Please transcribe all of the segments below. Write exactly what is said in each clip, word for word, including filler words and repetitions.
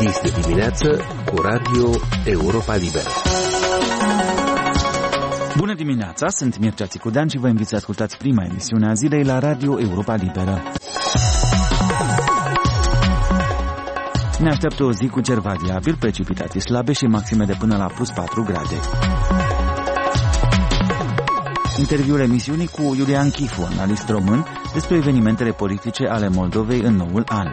Deschis de dimineață cu Radio Europa Liberă. Bună dimineața, sunt Mircea Țicudean și vă invit să ascultați prima emisiune a zilei la Radio Europa Liberă. Ne așteaptă o zi cu cer variabil, precipitații slabe și maxime de până la plus patru grade. Interviul emisiunii cu Iulian Chifu, analist român, despre evenimentele politice ale Moldovei în noul an.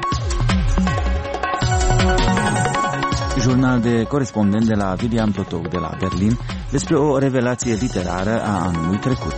Jurnal de corespondent de la William Totok de la Berlin despre o revelație literară a anului trecut.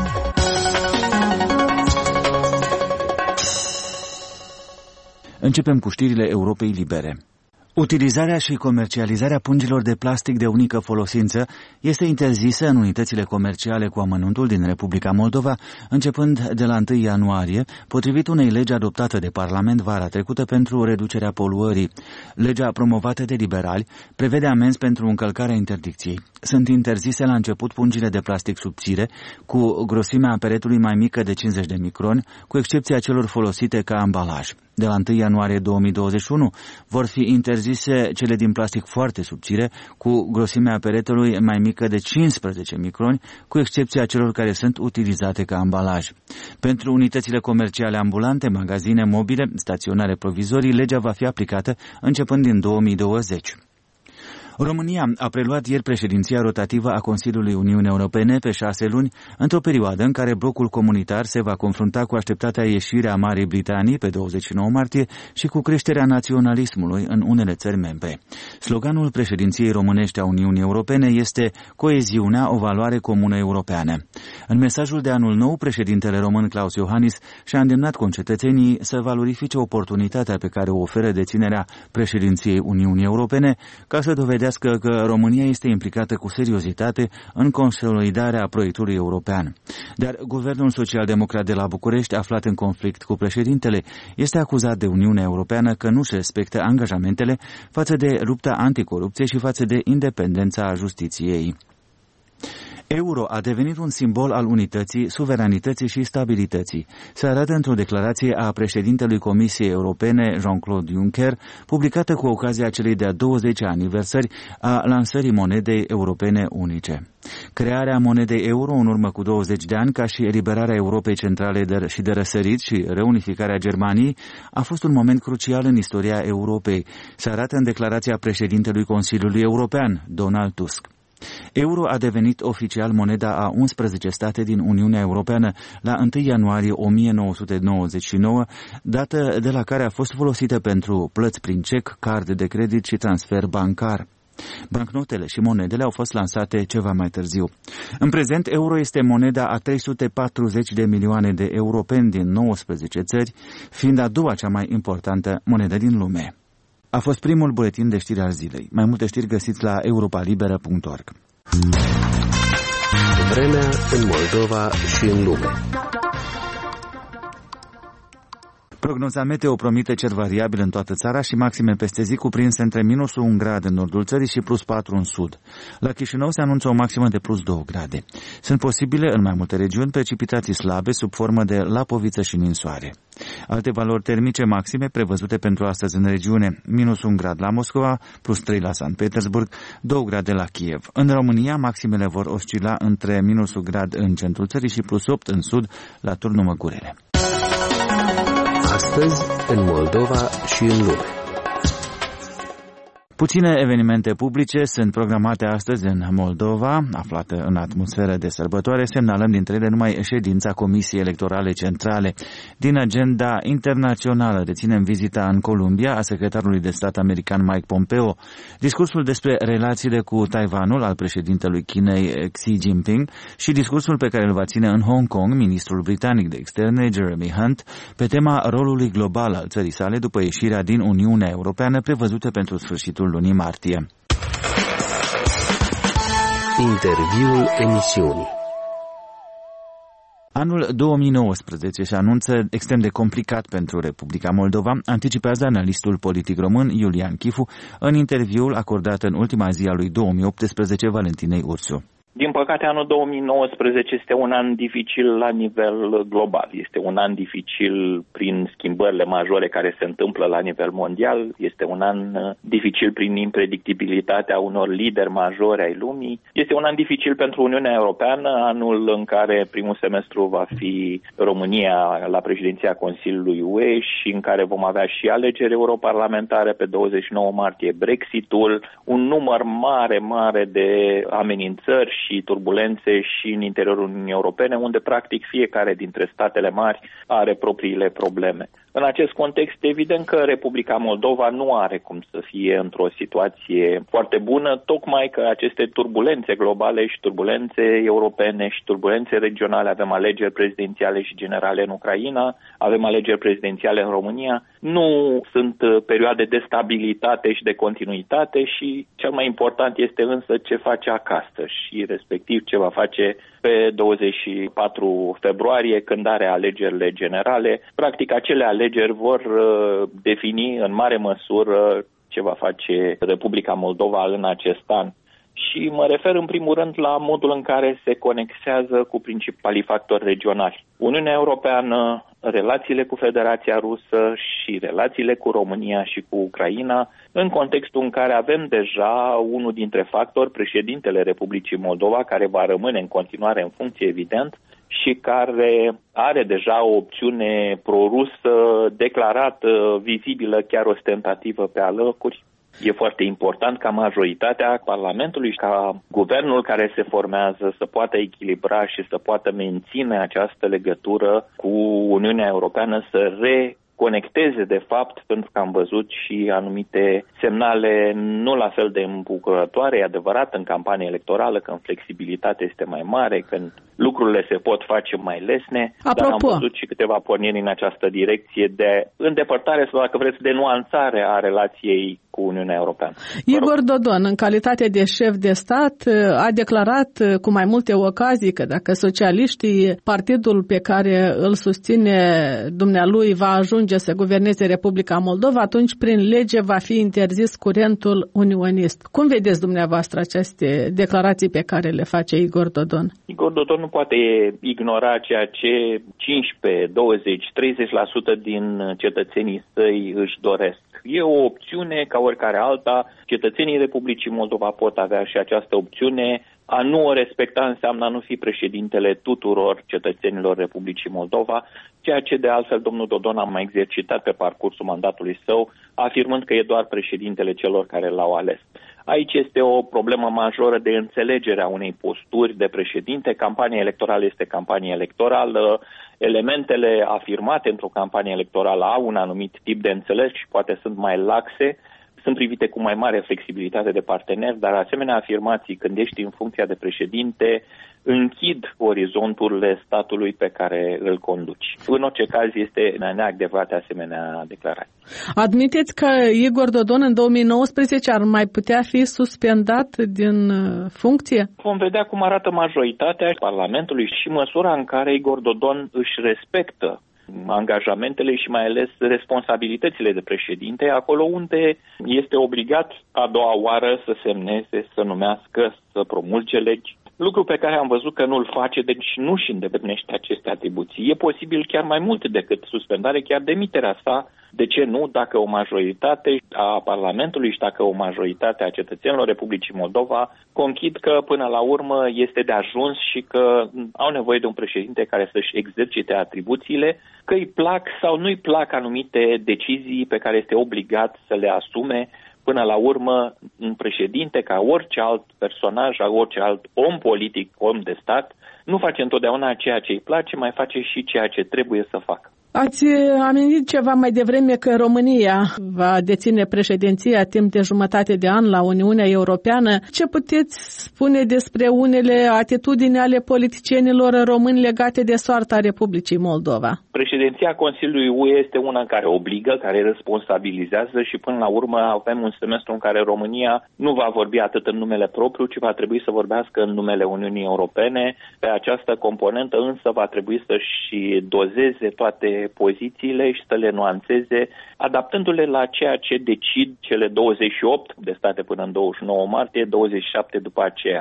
Începem cu știrile Europei Libere. Utilizarea și comercializarea pungilor de plastic de unică folosință este interzisă în unitățile comerciale cu amănuntul din Republica Moldova, începând de la întâi ianuarie, potrivit unei legi adoptate de Parlament vara trecută pentru reducerea poluării. Legea promovată de liberali prevede amenzi pentru încălcarea interdicției. Sunt interzise la început pungile de plastic subțire, cu grosimea peretului mai mică de cincizeci de microni, cu excepția celor folosite ca ambalaj. De la întâi ianuarie două mii douăzeci și unu vor fi interzise cele din plastic foarte subțire, cu grosimea peretelui mai mică de cincisprezece microni, cu excepția celor care sunt utilizate ca ambalaj. Pentru unitățile comerciale ambulante, magazine mobile, staționare provizorii, legea va fi aplicată începând din două mii douăzeci. România a preluat ieri președinția rotativă a Consiliului Uniunii Europene pe șase luni, într-o perioadă în care blocul comunitar se va confrunta cu așteptata ieșire a Marii Britanii pe douăzeci și nouă martie și cu creșterea naționalismului în unele țări membre. Sloganul președinției românești a Uniunii Europene este "Coeziunea, o valoare comună europeană". În mesajul de anul nou, președintele român Klaus Iohannis și-a îndemnat concetățenii să valorifice oportunitatea pe care o oferă deținerea președinției Uniunii Europene ca să dovedească că România este implicată cu seriozitate în consolidarea proiectului european. Dar guvernul social-democrat de la București, aflat în conflict cu președintele, este acuzat de Uniunea Europeană că nu-și respectă angajamentele față de lupta anticorupție și față de independența justiției. Euro a devenit un simbol al unității, suveranității și stabilității. Se arată într-o declarație a președintelui Comisiei Europene, Jean-Claude Juncker, publicată cu ocazia celei de-a douăzecea aniversări a lansării monedei europene unice. Crearea monedei euro în urmă cu douăzeci de ani, ca și eliberarea Europei Centrale de, și de răsărit și reunificarea Germaniei, a fost un moment crucial în istoria Europei. Se arată în declarația președintelui Consiliului European, Donald Tusk. Euro a devenit oficial moneda a unsprezece state din Uniunea Europeană la întâi ianuarie o mie nouă sute nouăzeci și nouă, dată de la care a fost folosită pentru plăți prin cec, card de credit și transfer bancar. Bancnotele și monedele au fost lansate ceva mai târziu. În prezent, euro este moneda a trei sute patruzeci de milioane de europeni din nouăsprezece țări, fiind a doua cea mai importantă monedă din lume. A fost primul buletin de știri al zilei. Mai multe știri găsiți la europa liberă punct org. Vremea în Moldova și în lume. Prognoza meteo promite cer variabil în toată țara și maxime peste zi cuprinse între minus un grad în nordul țării și plus patru în sud. La Chișinău se anunță o maximă de plus doi grade. Sunt posibile în mai multe regiuni precipitații slabe sub formă de lapoviță și ninsoare. Alte valori termice maxime prevăzute pentru astăzi în regiune: minus un grad la Moscova, plus trei la Sankt Petersburg, doi grade la Kiev. În România, maximele vor oscila între minus un grad în centrul țării și plus opt în sud, la Turnul Măgurele. Astăzi, în Moldova și în lume. Puține evenimente publice sunt programate astăzi în Moldova, aflată în atmosferă de sărbătoare. Semnalăm dintre ele numai ședința Comisiei Electorale Centrale. Din agenda internațională reținem vizita în Columbia a secretarului de stat american Mike Pompeo, discursul despre relațiile cu Taiwanul al președintelui Chinei Xi Jinping și discursul pe care îl va ține în Hong Kong ministrul britanic de externe Jeremy Hunt pe tema rolului global al țării sale după ieșirea din Uniunea Europeană prevăzută pentru sfârșitul lunii martie. Interviul emisiunii. Anul două mii nouăsprezece se anunță extrem de complicat pentru Republica Moldova, anticipează analistul politic român Iulian Chifu în interviul acordat în ultima zi a lui două mii optsprezece Valentinei Ursu. Din păcate, anul două mii nouăsprezece este un an dificil la nivel global. Este un an dificil prin schimbările majore care se întâmplă la nivel mondial. Este un an dificil prin impredictibilitatea unor lideri majori ai lumii. Este un an dificil pentru Uniunea Europeană, anul în care primul semestru va fi România la președinția Consiliului U E și în care vom avea și alegeri europarlamentare pe douăzeci și nouă martie, Brexitul, un număr mare, mare de amenințări și turbulențe și în interiorul Uniunii Europene, unde practic fiecare dintre statele mari are propriile probleme. În acest context, evident că Republica Moldova nu are cum să fie într-o situație foarte bună, tocmai că aceste turbulențe globale și turbulențe europene și turbulențe regionale, avem alegeri prezidențiale și generale în Ucraina, avem alegeri prezidențiale în România, nu sunt perioade de stabilitate și de continuitate și cel mai important este însă ce face acasă și respectiv ce va face pe douăzeci și patru februarie, când are alegerile generale. Practic, acele alegeri vor defini în mare măsură ce va face Republica Moldova în acest an. Și mă refer în primul rând la modul în care se conexează cu principalii factori regionali. Uniunea Europeană, relațiile cu Federația Rusă și relațiile cu România și cu Ucraina, în contextul în care avem deja unul dintre factori, președintele Republicii Moldova, care va rămâne în continuare în funcție, evident, și care are deja o opțiune prorusă declarată, vizibilă, chiar ostentativă pe alocuri. E foarte important ca majoritatea Parlamentului, ca guvernul care se formează să poată echilibra și să poată menține această legătură cu Uniunea Europeană, să reconecteze de fapt, pentru că am văzut și anumite semnale nu la fel de îmbucurătoare, e adevărat, în campanie electorală, când flexibilitatea este mai mare, când lucrurile se pot face mai lesne, Apropo. Dar am văzut și câteva porniri în această direcție de îndepărtare sau, dacă vreți, de nuanțare a relației cu Uniunea Europeană. Igor Dodon, în calitate de șef de stat, a declarat cu mai multe ocazii că dacă socialiștii, partidul pe care îl susține dumnealui, va ajunge să guverneze Republica Moldova, atunci prin lege va fi interzis curentul unionist. Cum vedeți dumneavoastră aceste declarații pe care le face Igor Dodon? Igor Dodon nu poate ignora ceea ce cincisprezece, douăzeci, treizeci la sută din cetățenii săi își doresc. E o opțiune ca oricare alta. Cetățenii Republicii Moldova pot avea și această opțiune. A nu o respecta înseamnă a nu fi președintele tuturor cetățenilor Republicii Moldova, ceea ce de altfel domnul Dodon a mai exercitat pe parcursul mandatului său, afirmând că e doar președintele celor care l-au ales. Aici este o problemă majoră de înțelegere a unei posturi de președinte. Campania electorală este campanie electorală. Elementele afirmate într-o campanie electorală au un anumit tip de înțeles și poate sunt mai laxe, sunt privite cu mai mare flexibilitate de parteneri, dar asemenea afirmații, când ești în funcția de președinte, închid orizonturile statului pe care îl conduci. În orice caz, este neadevărate asemenea declarații. Admiteți că Igor Dodon în două mii nouăsprezece ar mai putea fi suspendat din funcție? Vom vedea cum arată majoritatea Parlamentului și măsura în care Igor Dodon își respectă angajamentele și mai ales responsabilitățile de președinte, acolo unde este obligat a doua oară să semneze, să numească, să promulge legi. Lucru pe care am văzut că nu-l face, deci nu și îndeplinește aceste atribuții. E posibil chiar mai mult decât suspendare, chiar demiterea sa. De ce nu? Dacă o majoritate a Parlamentului și dacă o majoritate a cetățenilor Republicii Moldova conchid că până la urmă este de ajuns și că au nevoie de un președinte care să-și exercite atribuțiile, că îi plac sau nu îi plac anumite decizii pe care este obligat să le asume. Până la urmă, un președinte, ca orice alt personaj, ca orice alt om politic, om de stat, nu face întotdeauna ceea ce îi place, mai face și ceea ce trebuie să facă. Ați amintit ceva mai devreme că România va deține președinția timp de jumătate de an la Uniunea Europeană. Ce puteți spune despre unele atitudini ale politicienilor români legate de soarta Republicii Moldova? Președinția Consiliului U E este una care obligă, care responsabilizează și până la urmă avem un semestru în care România nu va vorbi atât în numele propriu, ci va trebui să vorbească în numele Uniunii Europene. Pe această componentă însă va trebui să-și dozeze toate pozițiile și să le nuanțeze, adaptându-le la ceea ce decid cele douăzeci și opt de state până în douăzeci și nouă martie, douăzeci și șapte după aceea.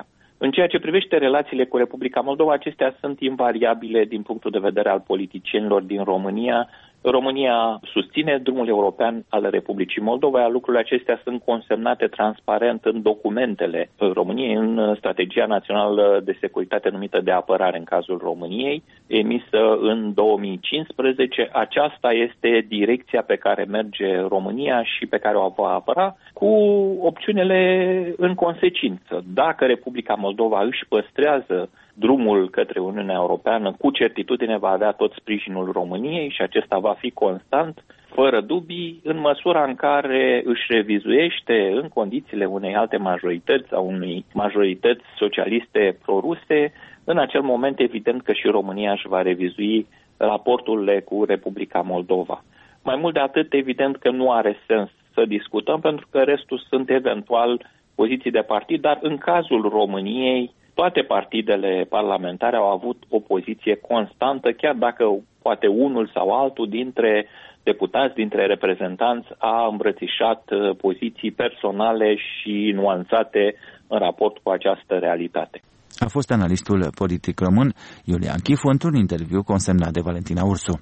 În ceea ce privește relațiile cu Republica Moldova, acestea sunt invariabile din punctul de vedere al politicienilor din România. România susține drumul european al Republicii Moldova, iar lucrurile acestea sunt consemnate transparent în documentele României, în Strategia Națională de Securitate numită de apărare în cazul României, emisă în două mii cincisprezece. Aceasta este direcția pe care merge România și pe care o va apăra, cu opțiunile în consecință. Dacă Republica Moldova își păstrează drumul către Uniunea Europeană, cu certitudine va avea tot sprijinul României și acesta va fi constant, fără dubii, în măsura în care își revizuiește în condițiile unei alte majorități sau unei majorități socialiste proruse, în acel moment evident că și România își va revizui raporturile cu Republica Moldova. Mai mult de atât, evident că nu are sens să discutăm, pentru că restul sunt eventual poziții de partid, dar în cazul României, toate partidele parlamentare au avut o poziție constantă, chiar dacă poate unul sau altul dintre deputați, dintre reprezentanți a îmbrățișat poziții personale și nuanțate în raport cu această realitate. A fost analistul politic român Iulian Chifu într-un interviu consemnat de Valentina Ursu.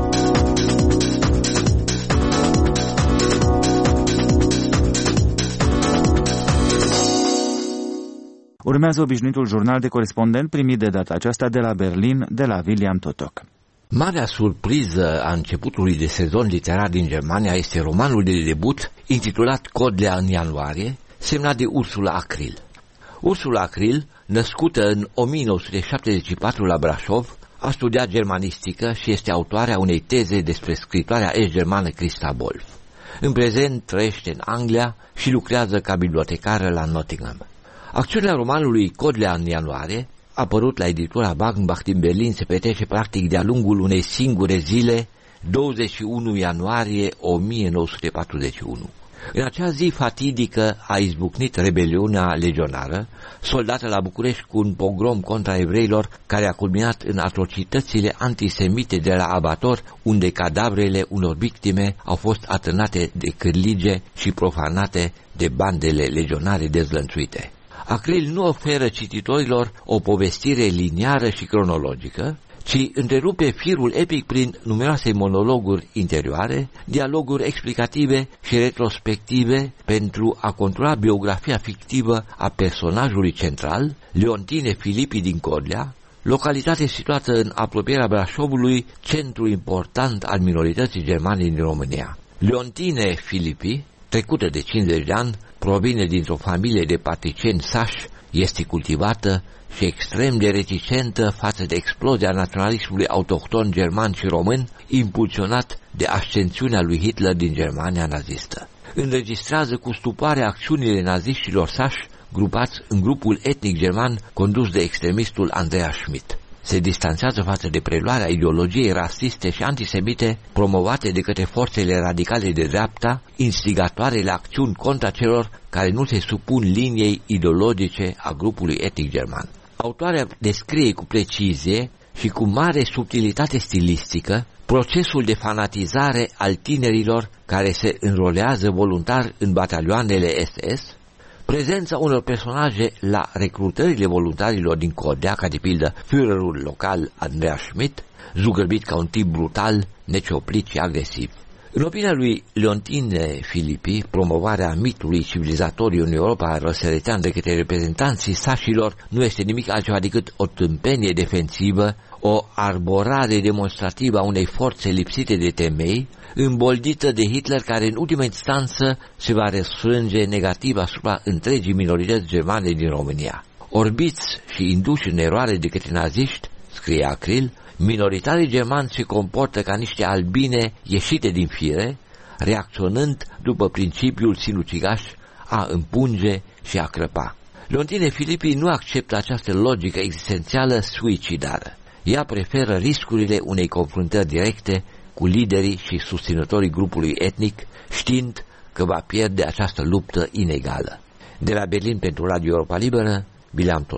Urmează obișnuitul jurnal de corespondent primit de data aceasta de la Berlin, de la William Totok. Marea surpriză a începutului de sezon literar din Germania este romanul de debut intitulat Codlea în ianuarie, semnat de Ursula Acril. Ursula Acril, născută în o mie nouă sute șaptezeci și patru la Brașov, a studiat germanistică și este autoarea unei teze despre scritoarea est-germană Christa Wolf. În prezent trăiește în Anglia și lucrează ca bibliotecară la Nottingham. Acțiunea romanului Codlea în ianuarie, apărut la editura Wagenbach din Berlin, se petrece practic de-a lungul unei singure zile, douăzeci și unu ianuarie o mie nouă sute patruzeci și unu. În acea zi fatidică a izbucnit rebeliunea legionară, soldată la București cu un pogrom contra evreilor care a culminat în atrocitățile antisemite de la abator, unde cadavrele unor victime au fost atârnate de cârlige și profanate de bandele legionare dezlănțuite. Acril nu oferă cititorilor o povestire liniară și cronologică, ci întrerupe firul epic prin numeroase monologuri interioare, dialoguri explicative și retrospective pentru a controla biografia fictivă a personajului central, Leontine Filipi din Codlea, localitate situată în apropierea Brașovului, centru important al minorității germane din România. Leontine Filipi, trecută de cincizeci de ani, provine dintr-o familie de patricieni sași, este cultivată și extrem de reticentă față de explozia naționalismului autohton german și român, impulsionat de ascensiunea lui Hitler din Germania nazistă. Înregistrează cu stupoare acțiunile naziștilor sași, grupați în grupul etnic german condus de extremistul Andreas Schmidt. Se distanțează față de preluarea ideologiei rasiste și antisemite promovate de către forțele radicale de dreapta, instigatoare la acțiuni contra celor care nu se supun liniei ideologice a grupului etnic german. Autoarea descrie cu precizie și cu mare subtilitate stilistică procesul de fanatizare al tinerilor care se înrolează voluntar în batalioanele S S, prezența unor personaje la recrutările voluntarilor din Codlea, ca de pildă Führerul local Andreas Schmidt, zugărbit ca un tip brutal, necioplit și agresiv. În opinia lui Leontine Filipi, promovarea mitului civilizatoriu în Europa răsăretean de către reprezentanții sașilor nu este nimic altceva decât o tâmpenie defensivă, o arborare demonstrativă a unei forțe lipsite de temei, îmboldită de Hitler, care în ultima instanță se va răsfrânge negativ asupra întregii minorități germane din România. Orbiți și induși în eroare de către naziști, scrie Acril, minoritarii germani se comportă ca niște albine ieșite din fire, reacționând după principiul sinucigaș a împunge și a crăpa. Leontine Filipi nu acceptă această logică existențială suicidară. Ea preferă riscurile unei confruntări directe cu liderii și susținătorii grupului etnic, știind că va pierde această luptă inegală. De la Berlin pentru Radio Europa Liberă, Bileam Totoc.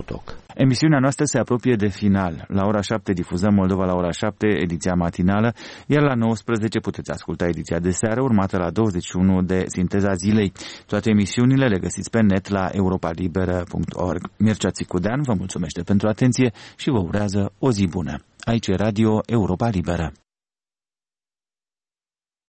Emisiunea noastră se apropie de final. La ora șapte difuzăm Moldova la ora șapte, ediția matinală, iar la nouăsprezece puteți asculta ediția de seară, urmată la douăzeci și unu de Sinteza Zilei. Toate emisiunile le găsiți pe net la europa liberă punct org. Mircea Țicudean vă mulțumește pentru atenție și vă urează o zi bună. Aici e Radio Europa Liberă.